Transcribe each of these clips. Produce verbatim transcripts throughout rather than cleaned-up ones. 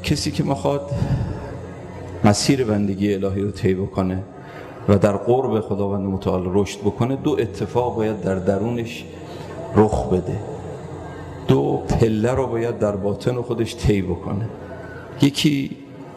کسی که میخواد مسیر بندگی الهی رو طی بکنه و در قرب خداوند متعال رشد بکنه، دو اتفاق باید در درونش رخ بده، دو پله رو باید در باطن خودش طی بکنه. یکی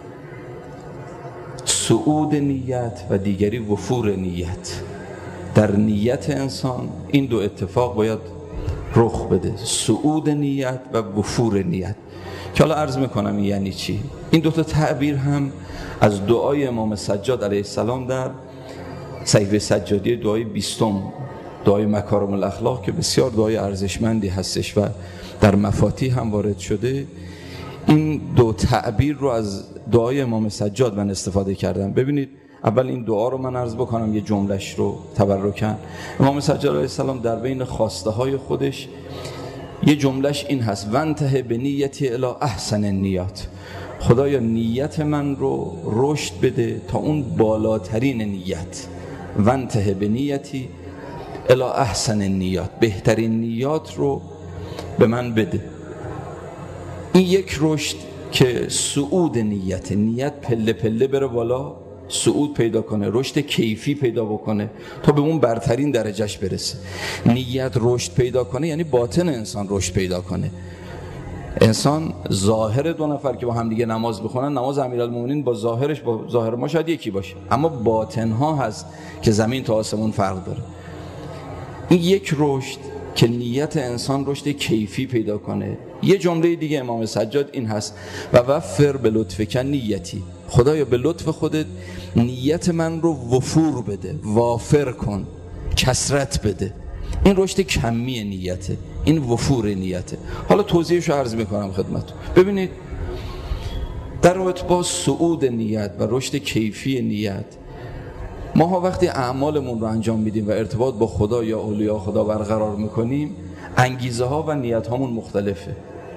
صعود نیت و دیگری وفور نیت. در نیت انسان این دو اتفاق باید رخ بده، صعود نیت و وفور نیت، که حالا عرض میکنم یعنی چی. این دو تا تعبیر هم از دعای امام سجاد علیه السلام در صحیفه سجادی دعای بیستم، دعای مکارم الاخلاق، که بسیار دعای ارزشمندی هستش و در مفاتیح هم وارد شده، این دو تعبیر رو از دعای امام سجاد من استفاده کردم. ببینید اول این دعا رو من عرض بکنم، یه جملهش رو تبرکن. امام سجاد علیه السلام در بین خواسته های خودش یه جملهش این هست: وانتهی به نیتی الی احسن النیات. خدایا نیت من رو رشد بده تا اون بالاترین نیت. وانتهی به نیتی الی احسن النیات، بهترین نیات رو به من بده. این یک رشد که صعود نیت، نیت پله پله بره بالا، صعود پیدا کنه، رشد کیفی پیدا بکنه تا به اون برترین درجهش برسه. نیت رشد پیدا کنه یعنی باطن انسان رشد پیدا کنه. انسان ظاهر دو نفر که با هم دیگه نماز بخونن، نماز امیرالمومنین با ظاهرش با ظاهر ما شاید یکی باشه، اما باطنها هست که زمین تا آسمون فرق داره. این یک رشد که نیت انسان رشد کیفی پیدا کنه. یه جمله دیگه امام سجاد این هست: و وفر به لطفک نیتی. خدایا به لطف خودت نیت من رو وفور بده، وافر کن، کثرت بده. این رشد کمی نیته، این وفور نیته. حالا توضیحش رو عرض میکنم خدمتتون. ببینید در رابطه با صعود نیت و رشد کیفی نیت، ما ها وقتی اعمالمون رو انجام میدیم و ارتباط با خدا یا اولیاء خدا برقرار میکنیم، انگیزه ها و نیت هامون مختلفه.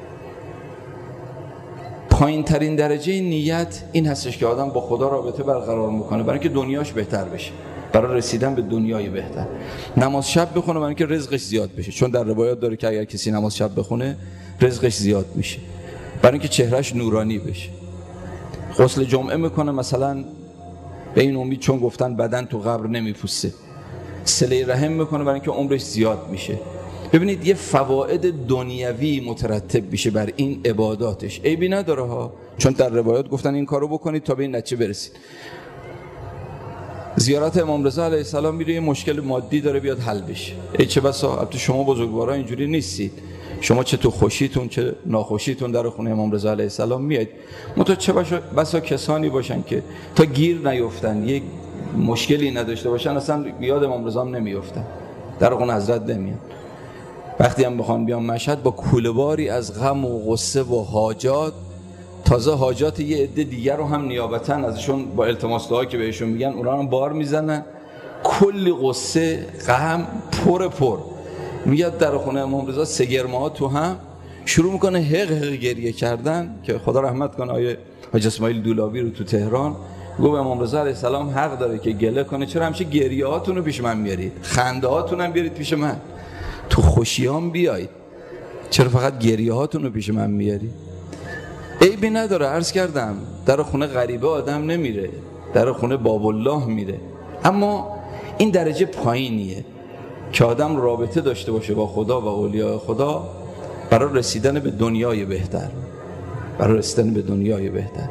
پایین ترین درجه نیت این هستش که آدم با خدا رابطه برقرار میکنه برای اینکه دنیاش بهتر بشه، برای رسیدن به دنیای بهتر. نماز شب بخونه برای اینکه رزقش زیاد بشه، چون در روایات داره که اگر کسی نماز شب بخونه رزقش زیاد میشه، برای اینکه چهرهش نورانی بشه. غسل جمعه میکنه مثلا به این امید چون گفتن بدن تو قبر نمیپوسه. صله رحم میکنه برای اینکه عمرش زیاد میشه. ببینید یه فواید دنیوی مترتب میشه بر این عباداتش. عیبی نداره ها، چون در روایات گفتن این کارو بکنید تا به این نتیجه برسید. زیارت امام رضا علیه السلام میره، یه مشکل مادی داره بیاد حل بشه. ای چه بسا البته شما بزرگوارا اینجوری نیستید، شما چه تو خوشیتون چه ناخوشیتون در خونه امام رضا علیه السلام میاد. متو چه بسا کسانی باشن که تا گیر نیفتن، یک مشکلی نداشته باشن، اصلا یاد امام رضا هم نمیافتن، در خونه حضرت نمیان. وقتی هم بخوان بیان مشهد با کوله‌باری از غم و غصه و حاجات، تازه حاجات یه عده دیگر رو هم نیابتاً ازشون با التماس دعا که بهشون میگن اونا هم بار میزنن، کلی غصه غم پر پر میاد در خونه امام رضا. سه گرمه‌ها تو هم شروع میکنه حق حق گریه کردن، که خدا رحمت کنه آیه حاج اسماعیل دولابی رو تو تهران گفت امام رضا علیه السلام حق داره که گله کنه، چرا همیشه گریه هاتون رو پیش من میارید، خنده هاتون هم بیارید پیش من، تو خوشیام بیایید، چرا فقط گریه هاتون رو پیش من میارید؟ عیبی نداره، عرض کردم در خونه غریبه آدم نمیره، در خونه باب الله میره. اما این درجه پایینیه که آدم رابطه داشته باشه با خدا و اولیاء خدا برای رسیدن به دنیای بهتر، برای رسیدن به دنیای بهتر.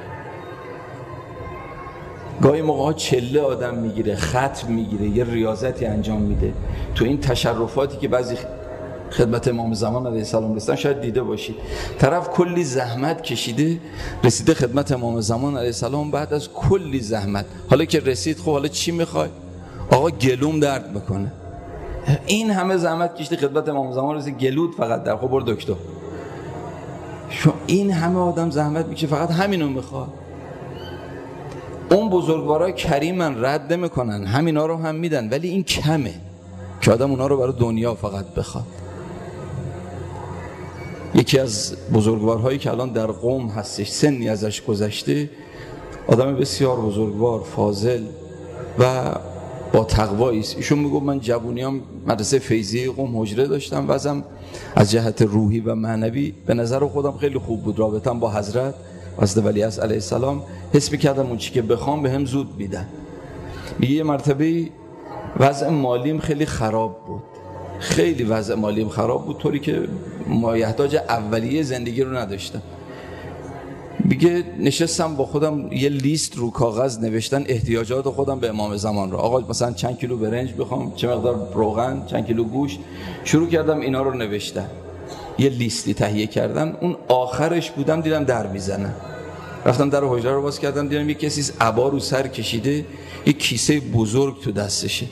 گاهی موقع چله آدم میگیره، ختم میگیره، یه ریاضتی انجام میده. تو این تشرفاتی که بعضی خدمت امام زمان علیه السلام رسیدن شاید دیده باشید، طرف کلی زحمت کشیده رسیده خدمت امام زمان علیه السلام، بعد از کلی زحمت حالا که رسید، خب حالا چی میخوای؟ آقا گلوم درد بکنه. این همه زحمت کشیده خدمت امام زمان رسید، گلود فقط در، خب برو دکتر. شو این همه آدم زحمت میکشه فقط همینو میخواد. اون بزرگوارای کریمن، رد نمیکنن، همینا رو هم میدن، ولی این کمه که آدم اونا رو برای دنیا فقط بخواد. یکی از بزرگوارهایی که الان در قم هستش، سنی ازش گذشته، آدم بسیار بزرگوار، فاضل و با تقوایی است. ایشون میگه من جوونیام مدرسه فیضیه قم حجره داشتم، وضعم از جهت روحی و معنوی به نظر خودم خیلی خوب بود، رابطم با حضرت حضرت ولیعصر علیه السلام حس می‌کردم اون چی که بخوام بهم زود میدن. میگه یه مرتبه وضع مالیم خیلی خراب بود، خیلی وضع مالیم خراب بود، طوری که مایحتاج اولیه زندگی رو نداشتم. میگه نشستم با خودم یه لیست رو کاغذ نوشتن احتیاجات خودم به امام زمان رو. آقا مثلا چند کیلو برنج بخوام، چه مقدار روغن، چند کیلو گوشت. شروع کردم اینا رو نوشتن، یه لیستی تهیه کردم. اون آخرش بودم دیدم در میزنن. رفتم در حجره رو باز کردم، دیدم یه کسی عبا رو سر کشیده، یه کیسه بزرگ تو دستشه،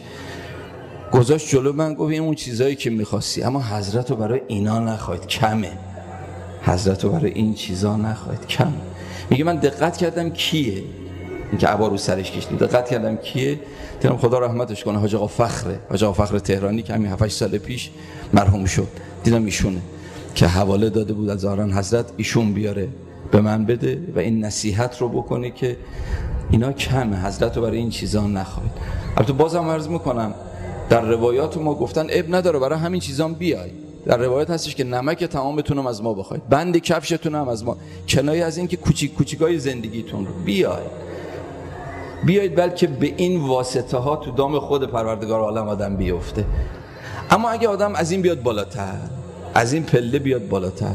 گذاشت جلو من، گفت این اون چیزایی که می‌خواستی، اما حضرت رو برای اینا نخواید، کمه. حضرت رو برای این چیزا نخواید، کم. میگه من دقت کردم کیه این که عبا رو سرش کشید، دقت کردم کیه. دیدم خدا رحمتش کنه حاج آقا فخره، حاج آقا فخر تهرانی که همین هفت هشت سال پیش مرحوم شد. دیدم ایشونه که حواله داده بود از ظاهرا حضرت، ایشون بیاره به من بده و این نصیحت رو بکنه که اینا کمه، حضرت رو برای این چیزا نخواید. البته بازم عرض میکنم در روایات ما گفتن اب نداره برای همین چیزام بیای. در روایت هستش که نمک تمامتون هم از ما بخواید، بند کفشتون هم از ما، کنایه از این که کوچیک کوچیکای زندگیتون رو بیاید بیاید بلکه به این واسطه ها تو دام خود پروردگار عالم آدم بیفته. اما اگه آدم از این بیاد بالاتر، از این پله بیاد بالاتر،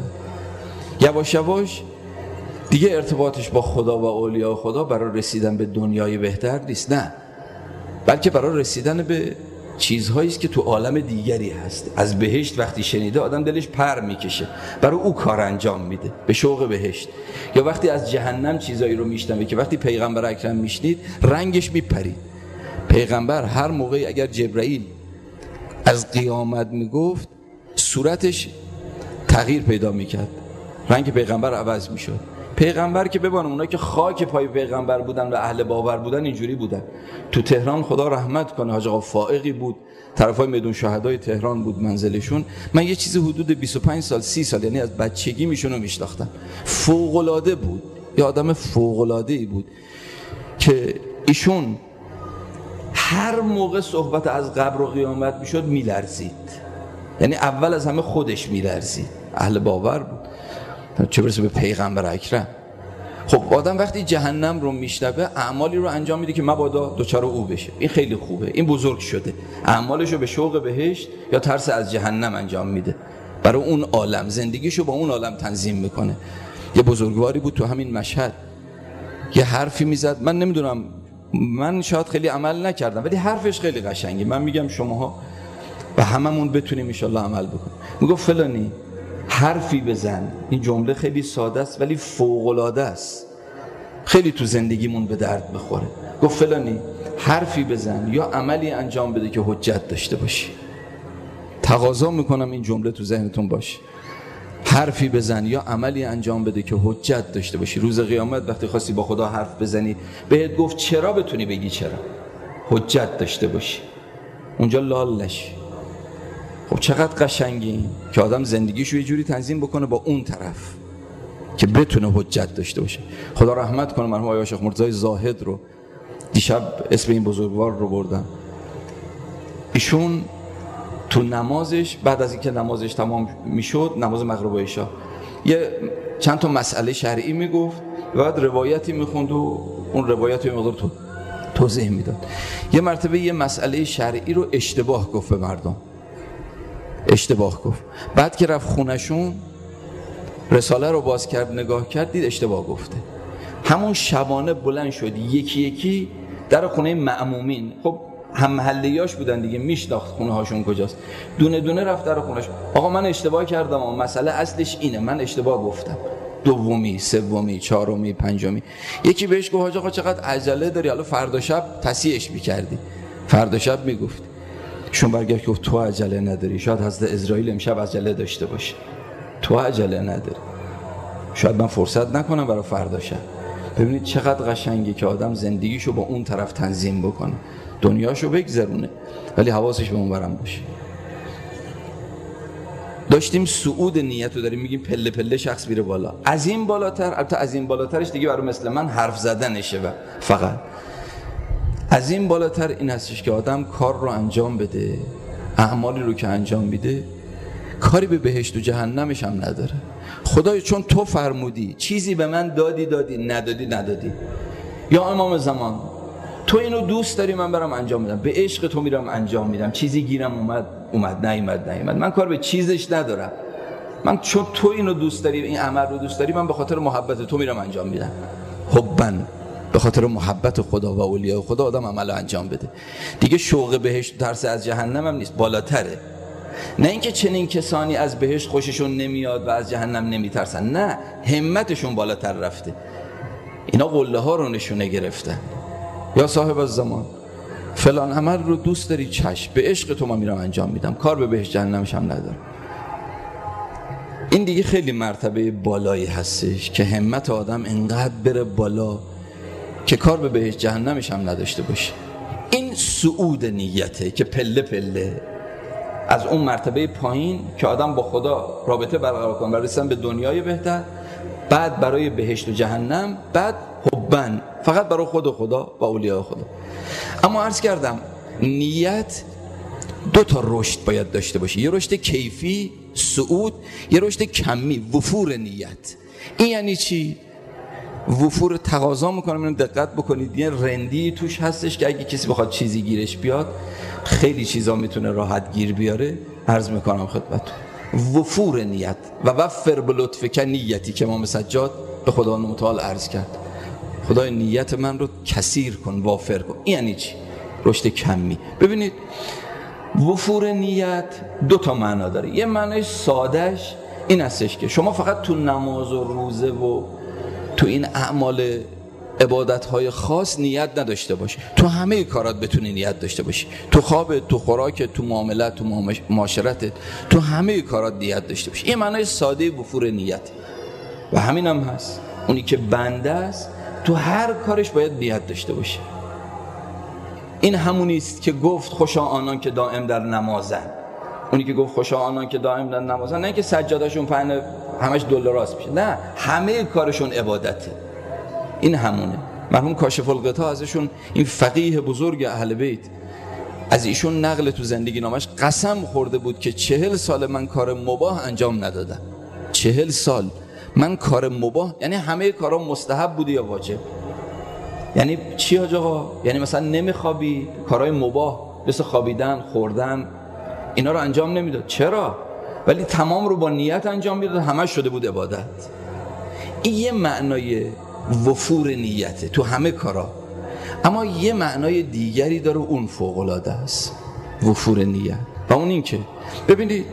یواش یواش دیگه ارتباطش با خدا و اولیاء خدا برای رسیدن به دنیای بهتر نیست، نه، بلکه برای رسیدن به چیزهایی است که تو عالم دیگری هست. از بهشت وقتی شنیده آدم دلش پر میکشه، برای او کار انجام میده به شوق بهشت. یا وقتی از جهنم چیزایی رو میشنوه که وقتی پیغمبر اکرم میشنید رنگش میپرید. پیغمبر هر موقعی اگر جبرائیل از قیامت میگفت صورتش تغییر پیدا میکرد، رنگ پیغمبر عوض میشد. پیغمبر که ببانم اونا که خاک پای پیغمبر بودن و اهل باور بودن اینجوری بودن. تو تهران خدا رحمت کنه حاج آقا فائقی بود، طرفای میدون شهدای تهران بود منزلشون. من یه چیزی حدود بیست و پنج سال سی سال یعنی از بچگی میشونو میشناختم. فوق العاده بود، یه آدم فوق العاده ای بود که ایشون هر موقع صحبت از قبر و قیامت میشد میلرزید، یعنی اول از همه خودش میلرزید. اهل باور بود، چه برسه به پیغمبر اکرم. خب آدم وقتی جهنم رو میشنوه اعمالی رو انجام میده که مبادا دوچار او بشه. این خیلی خوبه، این بزرگ شده، اعمالشو به شوق بهشت یا ترس از جهنم انجام میده، برای اون عالم زندگیشو با اون عالم تنظیم میکنه. یه بزرگواری بود تو همین مشهد، یه حرفی میزد، من نمیدونم، من شاید خیلی عمل نکردم ولی حرفش خیلی قشنگه، من میگم شماها و هممون بتونیم ان شاءالله عمل بکنیم. میگفت فلانی حرفی بزن، این جمله خیلی ساده است ولی فوق العاده است، خیلی تو زندگیمون به درد بخوره. گفت فلانی حرفی بزن یا عملی انجام بده که حجت داشته باشی. تقاضا میکنم این جمله تو ذهنتون باشه، حرفی بزن یا عملی انجام بده که حجت داشته باشی. روز قیامت وقتی خواستی با خدا حرف بزنی بهت گفت چرا، بتونی بگی چرا، حجت داشته باشی، اونجا لال نشی. خب چقدر قشنگی که آدم زندگیشو یه جوری تنظیم بکنه با اون طرف که بتونه حجت داشته باشه. خدا رحمت کنه مرحوم آقای شیخ مرتضی زاهد رو، دیشب اسم این بزرگوار رو بردم. ایشون تو نمازش بعد از اینکه نمازش تمام میشد، نماز مغرب و عشا، یه چند تا مسئله شرعی میگفت و بعد روایتی میخوند و اون روایت رو مقدار تو توضیح میداد. یه مرتبه یه مسئله شرعی رو اشتباه گفت به مردم، اشتباه گفت. بعد که رفت خونشون رساله رو باز کرد نگاه کرد دید اشتباه گفته. همون شبانه بلند شد یکی یکی در خونه مأمومین، خب هم محلیاش بودن دیگه، میشناخت خونه هاشون کجاست، دونه دونه رفت در خونش. آقا من اشتباه کردم، اما مسئله اصلش اینه، من اشتباه گفتم، دومی، سومی، چهارمی، پنجمی. یکی بهش گفت حاج آقا چقدر عجله داری، حالا فردا شب تصحیحش می‌کردی، فردا شب میگفتی. شون برگشت گفت تو عجله نداری، شاید حضرت اسرائیل امشب عجله داشته باشه، تو عجله نداری، شاید من فرصت نکنم برای فردا شب. ببینید چقدر قشنگه که آدم زندگیشو با اون طرف تنظیم بکنه، دنیاشو بگذرونه ولی حواسش به اون برم باشه. داشتیم صعود نیت رو داریم میگیم، پله پله شخص میره بالا. از این بالاتر، البته از این بالاترش دیگه برای مثل من حرف زدنشه و فقط از این بالاتر این هستش که آدم کار رو انجام بده، اعمالی رو که انجام میده کاری به بهشت و جهنمش هم نداره. خدای چون تو فرمودی چیزی به من دادی دادی، ندادی ندادی. یا امام زمان تو اینو دوست داری من برام انجام میدم، به عشق تو میرم انجام میدم، چیزی گیرم اومد اومد نیومد نیومد، من کار به چیزش ندارم، من چون تو اینو دوست داری این عمل رو دوست داری من به خاطر محبت تو میرم انجام میدم. حبن، به خاطر محبت خدا و اولیاء خدا آدم عمل رو انجام بده دیگه. شوق بهشت ترس از جهنم هم نیست، بالاتره. نه اینکه چنین کسانی از بهشت خوششون نمیاد و از جهنم نمیترسن، نه، همتشون بالاتر رفته. اینا قله ها رو نشونه گرفتن. یا صاحب الزمان فلان عمل رو دوست داری، چشم، به عشق تو من میرم انجام میدم، کار به بهشت جهنمش هم ندارم. این دیگه خیلی مرتبه بالایی هستش که همت آدم انقدر بره بالا که کار به بهشت جهنمش هم نداشته باشه. این صعود نیته که پله پله از اون مرتبه پایین که آدم با خدا رابطه برقرار کنه و رسیدن به دنیای بهتر، بعد برای بهشت و جهنم، بعد حبن، فقط برای خود خدا و اولیاء خدا. اما عرض کردم نیت دو تا رشد باید داشته باشه، یه رشد کیفی صعود، یه رشد کمی وفور نیت. این یعنی چی؟ وفور تقاضا میکنم اینو دقت بکنید، یه رندی توش هستش که اگه کسی بخواد چیزی گیرش بیاد خیلی چیزا میتونه راحت گیر بیاره. عرض میکنم خدمتتون وفور نیت و وفر بلطفک نیتی که امام سجاد به خدا متعال عرض کرد، خدای نیت من رو کثیر کن، وافر کن. این یعنی چی؟ رشد کمی. ببینید وفور نیت دو تا معنا داره. یه معنای سادهش این هستش که شما فقط تو نماز و روزه و تو این اعمال عبادت‌های خاص نیت نداشته باشی، تو همه کارات بتونی نیت داشته باشی، تو خوابت، تو خوراکت، تو معاملات، تو معاشرتت، تو همه کارات نیت داشته باشی. این معنای ساده وفور نیت و همین هم هست. اونی که بنده است تو هر کارش باید نیت داشته باشه. این همونی است که گفت خوشا آنان که دائم در نمازن. اونی که گفت خوشا آنان که دائم در نمازن، نه که سجادهشون پهن همش دلار راست میشه، نه، همه کارشون عبادته. این همونه. مرحوم کاشف الغطا ازشون، این فقیه بزرگ اهل بیت، از ایشون نقل تو زندگی نامش، قسم خورده بود که چهل سال من کار مباح انجام ندادم. چهل سال من کار مباح، یعنی همه کارا مستحب بوده یا واجب. یعنی چی حاج آقا؟ یعنی مثلا نمیخوابی، کارهای مباح مثل خوابیدن، خوردن، اینا رو انجام نمیداد. چرا؟ ولی تمام رو با نیت انجام میداد، همه شده بود عبادت. این یه معنای وفور نیته تو همه کارا. اما یه معنای دیگری داره، اون فوق العاده است، وفور نیت. و اون این که ببینید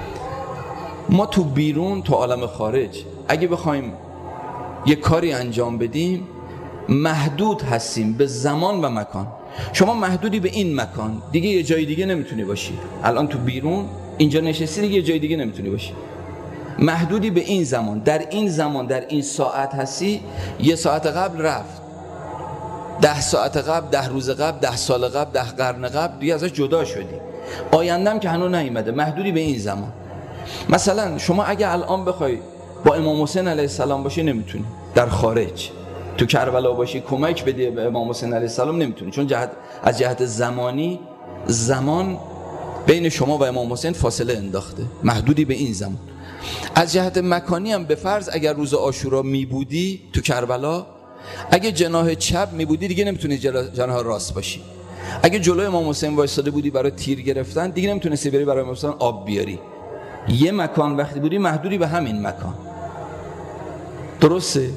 ما تو بیرون، تو عالم خارج، اگه بخوایم یه کاری انجام بدیم محدود هستیم به زمان و مکان. شما محدودی به این مکان، دیگه یه جای دیگه نمیتونی باشی. الان تو بیرون اینجا نشستی، دیگه یه جای دیگه نمیتونی باشی. محدودی به این زمان، در این زمان، در این ساعت هستی. یه ساعت قبل رفت، ده ساعت قبل، ده روز قبل، ده سال قبل، ده قرن قبل دیگه ازش جدا شدی. آیندم که هنوز نیومده، محدودی به این زمان. مثلا شما اگه الان بخوای با امام حسین علیه السلام باشی نمیتونی، در خارج تو کربلا باشی کمک بدی به امام حسین علیه السلام نمیتونی، چون جهت از جهت زمانی زمان بین شما و امام حسین فاصله انداخته، محدودی به این زمان. از جهت مکانی هم به فرض اگر روز عاشورا می بودی تو کربلا، اگه جناح چپ می بودی دیگه نمیتونی جناح راست باشی. اگه جلوی امام حسین وایساده بودی برای تیر گرفتن دیگه نمیتونستی بری برای امام حسین آب بیاری. یه مکان وقتی بودی محدودی به همین مکان. درسته؟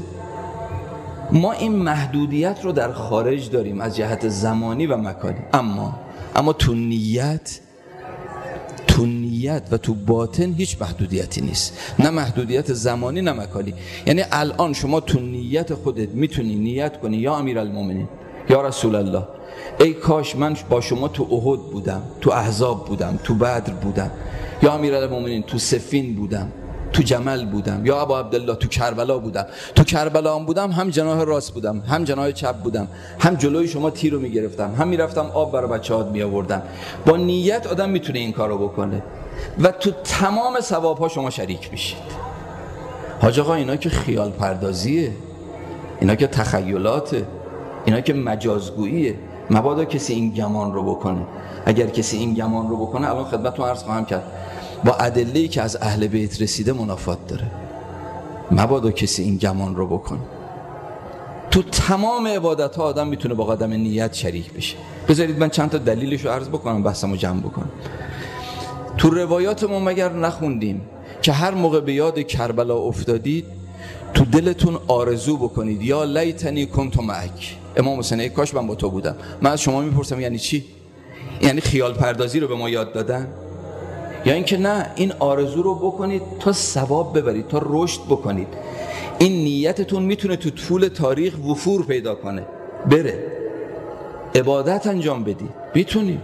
ما این محدودیت رو در خارج داریم از جهت زمانی و مکانی. اما اما تو نیت تو نیت و تو باطن هیچ محدودیتی نیست، نه محدودیت زمانی نه مکانی. یعنی الان شما تو نیت خودت میتونی نیت کنی یا امیرالمومنین، یا رسول الله، ای کاش من با شما تو احد بودم، تو احزاب بودم، تو بدر بودم، یا امیرالمومنین تو صفین بودم، تو جمل بودم، یا ابا عبدالله تو کربلا بودم. تو کربلا هم بودم، هم جناح راست بودم، هم جناح چپ بودم، هم جلوی شما تیر رو میگرفتم، هم میرفتم آب برای بچه‌هات میآوردم. با نیت آدم میتونه این کارو بکنه و تو تمام ثواب‌ها شما شریک میشید. حاج آقا اینا که خیال پردازیه، اینا که تخیلاته، اینا که مجازگوییه. مبادا کسی این گمان رو بکنه. اگر کسی این گمان رو بکنه، الان خدمتتون عرض خواهم کرد، با ادله‌ای که از اهل بیت رسیده منافات داره. مبادا کسی این گمان رو بکنه. تو تمام عبادت ها آدم میتونه با قدم نیت شریک بشه. بذارید من چند تا دلیلش رو عرض بکنم، بحثمو جمع بکنم. تو روایاتمون مگر نخوندیم که هر موقع به یاد کربلا افتادید تو دلتون آرزو بکنید یا لیتنی کنت معک. امام حسین ای کاش من با تو بودم. من از شما میپرسم یعنی چی؟ یعنی خیال پردازی رو به ما یاد دادن؟ یا اینکه نه، این آرزو رو بکنید تا ثواب ببرید، تا رشد بکنید. این نیتتون میتونه تو طول تاریخ وفور پیدا کنه، بره عبادت انجام بدید. میتونید.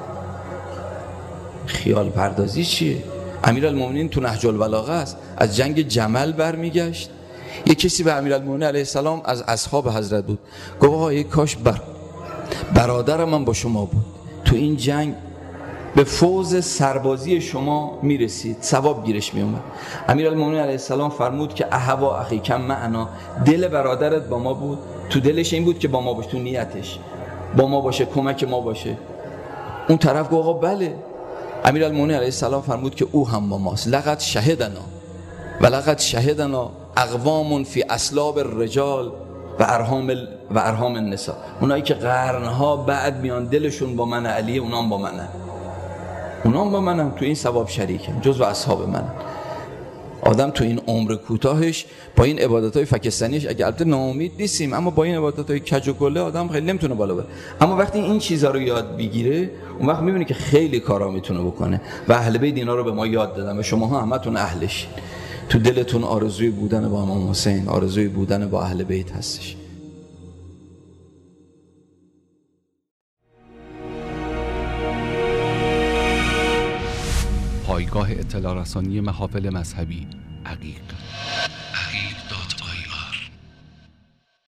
خیال پردازی چیه؟ امیرالمومنین تو نهج البلاغه است، از جنگ جمل برمیگشت. یک کسی به امیرالمومنین علیه السلام از اصحاب حضرت بود، گفت آقا یک کاش بر برادر من با شما بود، تو این جنگ به فوز سربازی شما میرسید، ثواب گیرش میومد. امیرالمومنین علیه السلام فرمود که احوا اخیکم معنا، دل برادرت با ما بود، تو دلش این بود که با ما باشه، تو نیتش با ما باشه، کمک ما باشه. اون طرف گفت آقا بله. امیرالمومنین علیه السلام فرمود که او هم با ماست. لقد شهدنا و لقد شهدنا اقوام فی اصلاب الرجال و ارحام ال... و ارحام النساء. اونایی که قرنها بعد میان دلشون با من علی، اونام با منه، اونام با منم، تو این ثواب شریکم، جزو اصحاب منم. آدم تو این عمر کوتاهش با این عبادت‌های فکستانیش، اگه البته ناامید نیستیم، اما با این عبادت‌های کج و کله آدم خیلی نمیتونه بالا بره. اما وقتی این چیزا رو یاد بگیره، اون وقت میبینی که خیلی کارا میتونه بکنه. و اهل بیت اینا رو به ما یاد دادن و شماها همتون اهلش. تو دلتون آرزوی بودن با امام حسین، آرزوی بودن با اهل بیت هستش. پایگاه اطلاع رسانی محافل مذهبی عقیق. عقیق